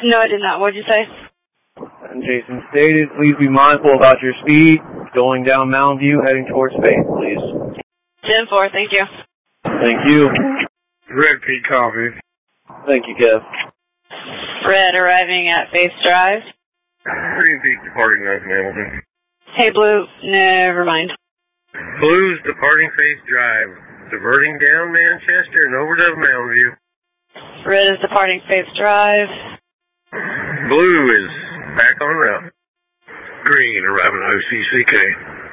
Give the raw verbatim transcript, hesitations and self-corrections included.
No, I did not. What did you say? And Jason stated, please be mindful about your speed going down Mountain View, heading towards Faith, please. ten four, thank you. Thank you. Red Pete Coffee. Thank you, Kev. Red arriving at Faith Drive. Green Peak departing North Hamilton. Hey, Blue, never mind. Blue's departing Faith Drive, diverting down Manchester and over to Mountain View. Red is departing Faith Drive. Blue is back on route. Green arriving at O C C K.